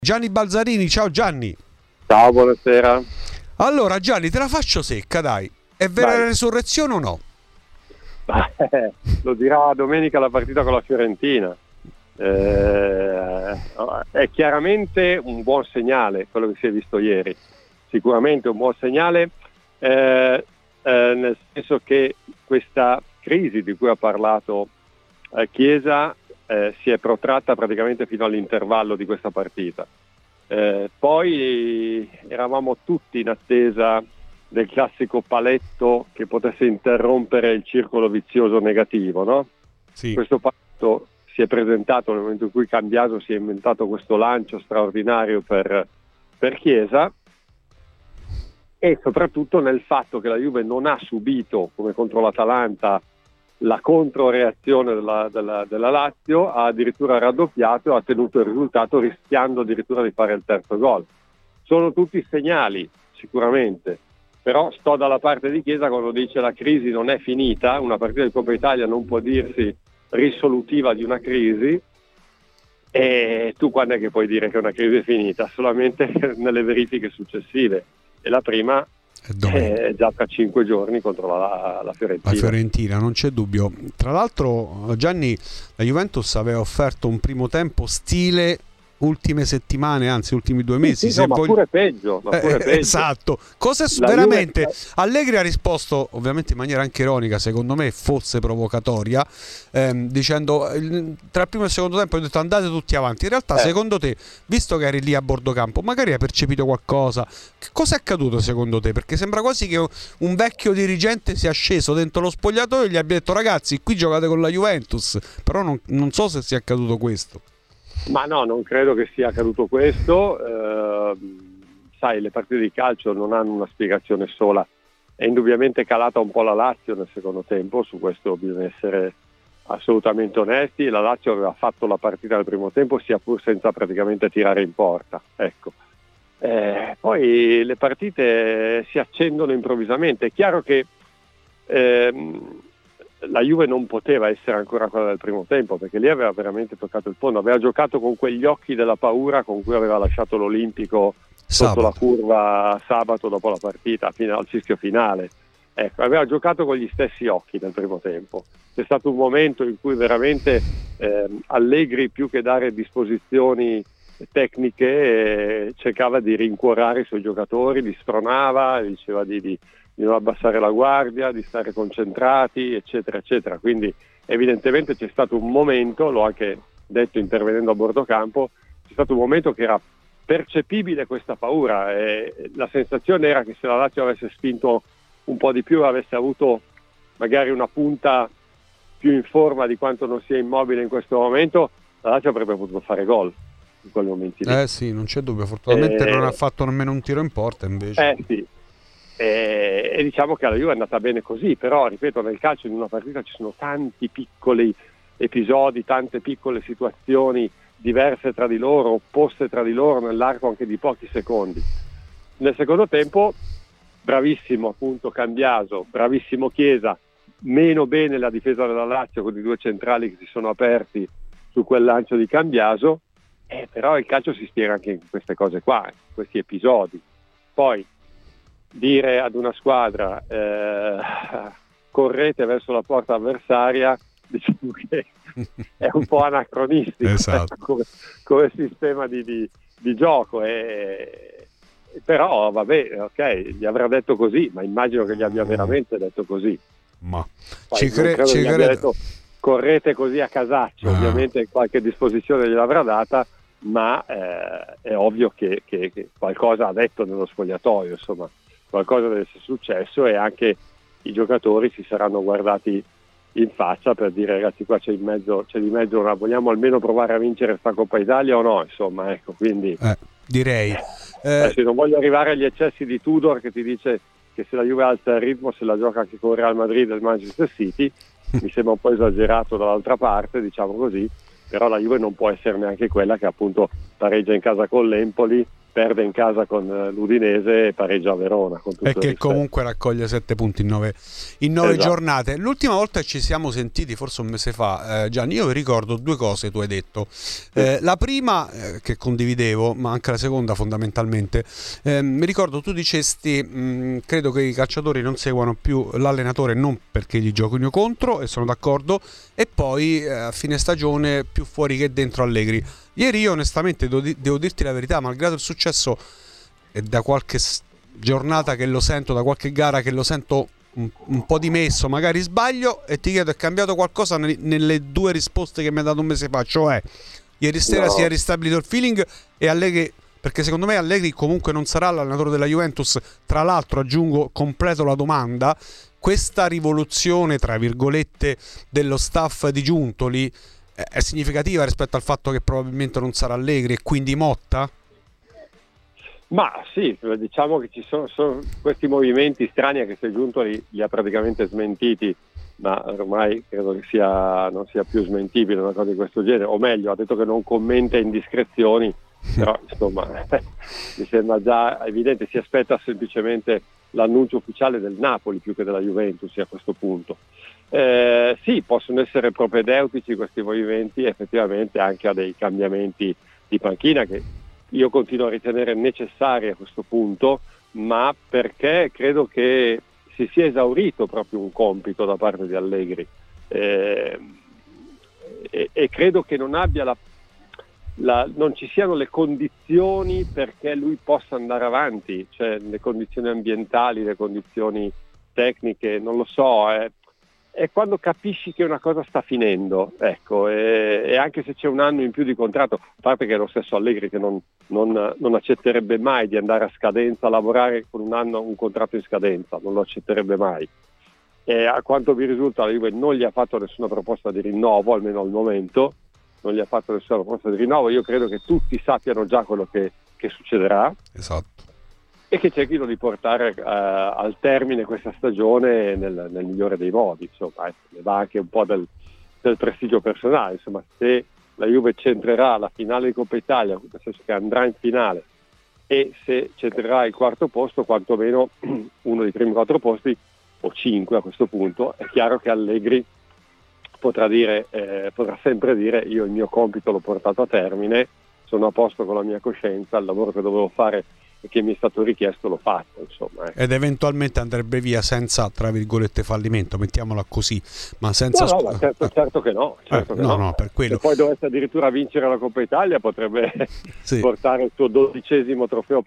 Gianni Balzarini. Ciao Gianni. Ciao, buonasera. Allora Gianni, te la faccio secca, dai. È vera la resurrezione o no? Lo dirà domenica la partita con la Fiorentina. È chiaramente un buon segnale quello che si è visto ieri, sicuramente un buon segnale, nel senso che questa crisi di cui ha parlato Chiesa si è protratta praticamente fino all'intervallo di questa partita. Poi eravamo tutti in attesa del classico paletto che potesse interrompere il circolo vizioso negativo, no? Sì. Questo paletto si è presentato nel momento in cui Cambiaso si è inventato questo lancio straordinario per Chiesa, e soprattutto nel fatto che la Juve non ha subito, come contro l'Atalanta, la controreazione della Lazio, ha addirittura raddoppiato e ha tenuto il risultato, rischiando addirittura di fare il terzo gol. Sono tutti segnali, sicuramente, però sto dalla parte di Chiesa quando dice la crisi non è finita, una partita di Coppa Italia non può dirsi risolutiva di una crisi, e tu quando è che puoi dire che una crisi è finita? Solamente nelle verifiche successive, e la prima è già tra 5 giorni contro la Fiorentina. La Fiorentina, non c'è dubbio. Tra l'altro Gianni, la Juventus aveva offerto un primo tempo stile ultime settimane, anzi ultimi 2 mesi, sì, ma pure peggio, esatto. Cosa veramente Juve... Allegri ha risposto ovviamente in maniera anche ironica, secondo me fosse provocatoria, dicendo tra il primo e il secondo tempo ho detto andate tutti avanti. In realtà secondo te, visto che eri lì a bordo campo, magari hai percepito qualcosa? Cosa è accaduto secondo te? Perché sembra quasi che un vecchio dirigente sia sceso dentro lo spogliatoio e gli abbia detto ragazzi qui giocate con la Juventus, però non so se sia accaduto questo. Ma no, non credo che sia accaduto questo. Sai, le partite di calcio non hanno una spiegazione sola. È indubbiamente calata un po' la Lazio nel secondo tempo, su questo bisogna essere assolutamente onesti. La Lazio aveva fatto la partita nel primo tempo, sia pur senza praticamente tirare in porta. Ecco. Poi le partite si accendono improvvisamente. È chiaro che la Juve non poteva essere ancora quella del primo tempo, perché lì aveva veramente toccato il fondo, aveva giocato con quegli occhi della paura con cui aveva lasciato l'Olimpico sotto la curva sabato dopo la partita, fino al fischio finale. Ecco, aveva giocato con gli stessi occhi nel primo tempo. C'è stato un momento in cui veramente Allegri, più che dare disposizioni tecniche, cercava di rincuorare i suoi giocatori, li spronava, diceva di non abbassare la guardia, di stare concentrati, eccetera, eccetera. Quindi evidentemente c'è stato un momento, l'ho anche detto intervenendo a bordo campo, c'è stato un momento che era percepibile questa paura, e la sensazione era che se la Lazio avesse spinto un po' di più, avesse avuto magari una punta più in forma di quanto non sia Immobile in questo momento, la Lazio avrebbe potuto fare gol in quel momento lì. Sì, non c'è dubbio, fortunatamente non ha fatto nemmeno un tiro in porta invece. Sì. E diciamo che alla Juve è andata bene così, però ripeto, nel calcio in una partita ci sono tanti piccoli episodi, tante piccole situazioni diverse tra di loro, opposte tra di loro nell'arco anche di pochi secondi. Nel secondo tempo bravissimo appunto Cambiaso, bravissimo Chiesa, meno bene la difesa della Lazio con i 2 centrali che si sono aperti su quel lancio di Cambiaso, però il calcio si spiega anche in queste cose qua, in questi episodi. Poi dire ad una squadra correte verso la porta avversaria, diciamo che è un po' anacronistico, esatto. come sistema di gioco, però vabbè, ok, gli avrà detto così, ma immagino che gli abbia veramente detto così. Ma poi ci credo detto correte così a casaccio, ovviamente qualche disposizione gliel'avrà data, ma è ovvio che qualcosa ha detto nello spogliatoio, insomma qualcosa deve essere successo, e anche i giocatori si saranno guardati in faccia per dire ragazzi qua c'è di mezzo una, vogliamo almeno provare a vincere sta Coppa Italia o no, insomma, ecco, quindi direi non voglio arrivare agli eccessi di Tudor che ti dice che se la Juve alza il ritmo se la gioca anche con Real Madrid e il Manchester City, mi sembra un po' esagerato dall'altra parte, diciamo così, però la Juve non può essere neanche quella che appunto pareggia in casa con l'Empoli perde in casa con l'Udinese e pareggia a Verona, con tutto e che comunque raccoglie 7 punti in 9 esatto. giornate. L'ultima volta che ci siamo sentiti, forse un mese fa, Gianni, io vi ricordo 2 cose tu hai detto. La prima, che condividevo, ma anche la seconda fondamentalmente, mi ricordo tu dicesti credo che i calciatori non seguano più l'allenatore non perché gli giochino contro, e sono d'accordo, e poi a fine stagione più fuori che dentro Allegri. Ieri io onestamente devo dirti la verità, malgrado il successo, e da qualche giornata che lo sento, da qualche gara che lo sento un po' dimesso, magari sbaglio, e ti chiedo, è cambiato qualcosa nelle 2 risposte che mi ha dato un mese fa? Cioè, ieri sera si è ristabilito il feeling e Allegri, perché secondo me Allegri comunque non sarà l'allenatore della Juventus. Tra l'altro, aggiungo, completo la domanda, questa rivoluzione tra virgolette dello staff di Giuntoli è significativa rispetto al fatto che probabilmente non sarà Allegri e quindi Motta? Ma sì, diciamo che ci sono questi movimenti strani, anche se Giuntoli li ha praticamente smentiti, ma ormai credo che non sia più smentibile una cosa di questo genere, o meglio, ha detto che non commenta indiscrezioni, però insomma mi sembra già evidente, si aspetta semplicemente l'annuncio ufficiale del Napoli più che della Juventus a questo punto. Sì, possono essere propedeutici questi movimenti effettivamente anche a dei cambiamenti di panchina che io continuo a ritenere necessari a questo punto, ma perché credo che si sia esaurito proprio un compito da parte di Allegri e credo che non abbia non ci siano le condizioni perché lui possa andare avanti, cioè le condizioni ambientali, le condizioni tecniche, non lo so, è quando capisci che una cosa sta finendo, ecco, e anche se c'è un anno in più di contratto, a parte che è lo stesso Allegri che non accetterebbe mai di andare a scadenza, a lavorare con un contratto in scadenza, non lo accetterebbe mai. E a quanto vi risulta la Juve non gli ha fatto nessuna proposta di rinnovo, almeno al momento, non gli ha fatto nessuna proposta di rinnovo. Io credo che tutti sappiano già quello che succederà. Esatto. E che cerchino di portare al termine questa stagione nel migliore dei modi, insomma, ne va anche un po' del prestigio personale, insomma, se la Juve centrerà la finale di Coppa Italia, nel senso che andrà in finale, e se centrerà il 4º posto, quantomeno uno dei primi 4 posti, o 5 a questo punto, è chiaro che Allegri potrà sempre dire: io il mio compito l'ho portato a termine, sono a posto con la mia coscienza, il lavoro che dovevo fare e che mi è stato richiesto l'ho fatto, insomma. Ed eventualmente andrebbe via senza, tra virgolette, fallimento, mettiamola così, ma senza... No, certo che no. No, per quello. Se poi dovesse addirittura vincere la Coppa Italia potrebbe portare il suo 12° trofeo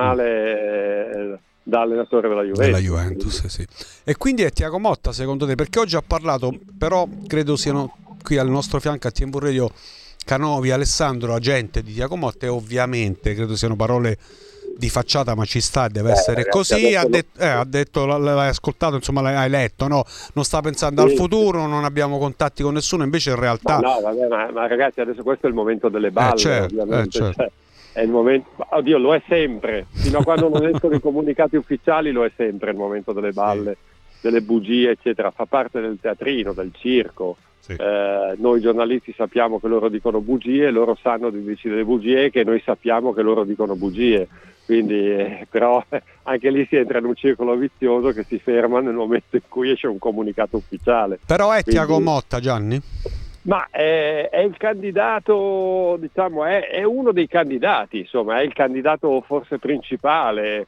personale da allenatore della Juventus. Sì. E quindi è Thiago Motta secondo te? Perché oggi ha parlato, però credo siano qui al nostro fianco a TNV Radio Canovi, Alessandro, agente di Thiago Motta, e ovviamente credo siano parole di facciata, ma ci sta, deve essere così. Ha detto, l'hai ascoltato, insomma l'hai letto, no? Non sta pensando al futuro, non abbiamo contatti con nessuno, invece in realtà ma ragazzi, adesso questo è il momento delle balle, ovviamente. Certo. È il momento, oddio, lo è sempre, fino a quando non escono i comunicati ufficiali lo è sempre il momento delle balle, delle bugie eccetera, fa parte del teatrino, del circo. Noi giornalisti sappiamo che loro dicono bugie, loro sanno di decidere le bugie, che noi sappiamo che loro dicono bugie, quindi però anche lì si entra in un circolo vizioso che si ferma nel momento in cui esce un comunicato ufficiale. Però è Thiago Motta, Gianni? Ma è il candidato, diciamo, è uno dei candidati, insomma, è il candidato forse principale.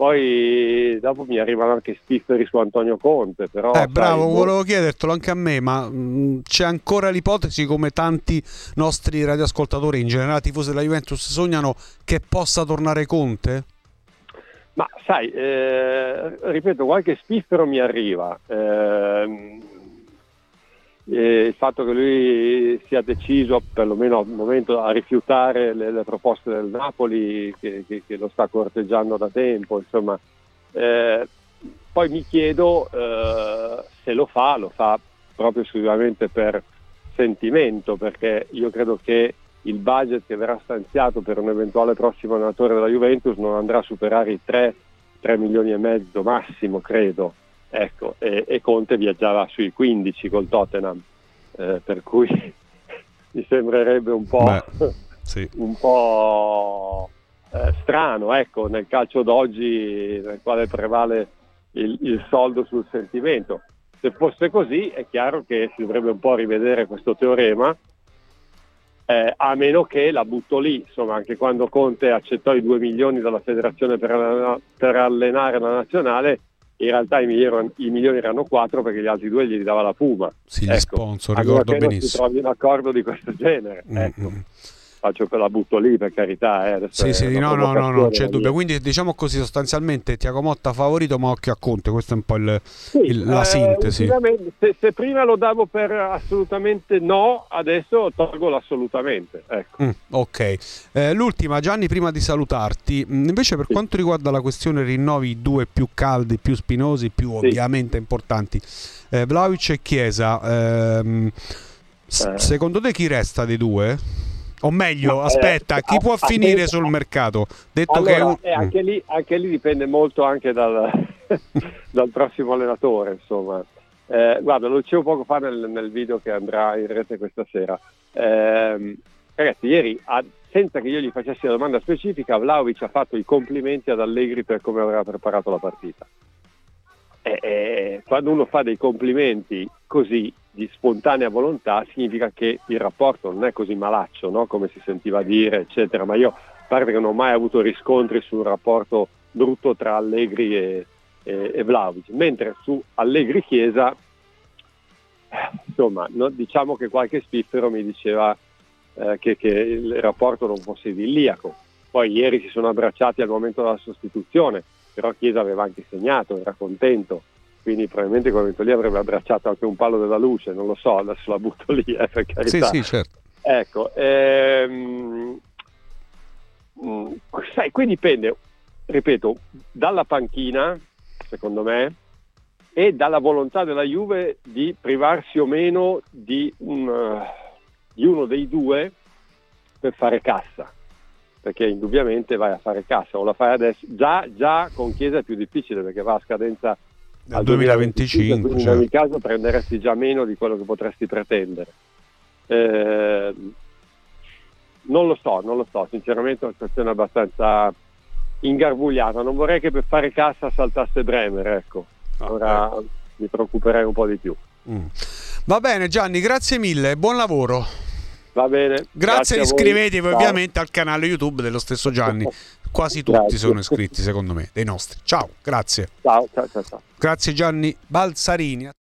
Poi dopo mi arrivano anche spifferi su Antonio Conte, però bravo, volevo chiedertelo anche a me, ma c'è ancora l'ipotesi, come tanti nostri radioascoltatori, in generale tifosi della Juventus, sognano che possa tornare Conte? Ma sai, ripeto, qualche spiffero mi arriva. Il fatto che lui sia deciso, perlomeno al momento, a rifiutare le proposte del Napoli che lo sta corteggiando da tempo, insomma, poi mi chiedo se lo fa proprio esclusivamente per sentimento, perché io credo che il budget che verrà stanziato per un eventuale prossimo allenatore della Juventus non andrà a superare i 3 milioni e mezzo massimo, credo. Ecco, e Conte viaggiava sui 15 col Tottenham, per cui mi sembrerebbe un po' strano, ecco, nel calcio d'oggi, nel quale prevale il soldo sul sentimento. Se fosse così è chiaro che si dovrebbe un po' rivedere questo teorema, a meno che la butto lì, insomma, anche quando Conte accettò i 2 milioni dalla federazione per allenare la nazionale, in realtà i milioni erano 4 perché gli altri 2 glieli dava la Puma. Sì, gli sponsor, ricordo benissimo. Si trovi un accordo di questo genere, ecco. Faccio per la butto lì, per carità. Sì, no, non c'è dubbio. Quindi diciamo così, sostanzialmente Thiago Motta favorito, ma occhio a Conte, questa è un po' la sintesi. Se prima lo davo per assolutamente no, adesso tolgo l'assolutamente, ecco. Ok, l'ultima, Gianni, prima di salutarti, invece per quanto riguarda la questione rinnovi 2 più caldi, più spinosi, più ovviamente importanti, Vlahovic e Chiesa, secondo te chi resta dei 2? O meglio, aspetta, chi può finire sul mercato? Detto allora, che anche lì dipende molto anche dal prossimo allenatore, insomma. Guarda, lo dicevo poco fa nel video che andrà in rete questa sera. Ragazzi, ieri, senza che io gli facessi la domanda specifica, Vlahovic ha fatto i complimenti ad Allegri per come aveva preparato la partita. Quando uno fa dei complimenti così di spontanea volontà, significa che il rapporto non è così malaccio, no? Come si sentiva dire, eccetera. Ma io, a parte che non ho mai avuto riscontri sul rapporto brutto tra Allegri e Vlahovic, mentre su Allegri-Chiesa, insomma, diciamo che qualche spiffero mi diceva che il rapporto non fosse idilliaco. Poi ieri si sono abbracciati al momento della sostituzione, però Chiesa aveva anche segnato, era contento, quindi probabilmente in quel momento lì avrebbe abbracciato anche un palo della luce, non lo so, adesso la butto lì, per carità. Sì, certo. Ecco, sai, qui dipende, ripeto, dalla panchina, secondo me, e dalla volontà della Juve di privarsi o meno di uno dei 2 per fare cassa, perché indubbiamente vai a fare cassa, o la fai adesso, già con Chiesa è più difficile perché va a scadenza al 2025, quindi in ogni caso prenderesti già meno di quello che potresti pretendere. Non lo so, sinceramente è una situazione abbastanza ingarbugliata, non vorrei che per fare cassa saltasse Bremer, ecco. Ora mi preoccuperei un po' di più. Va bene Gianni, grazie mille, buon lavoro. Va bene. Grazie, iscrivetevi ovviamente al canale YouTube dello stesso Gianni. Quasi tutti sono iscritti, secondo me, dei nostri. Ciao, grazie. Ciao. Grazie Gianni Balzarini.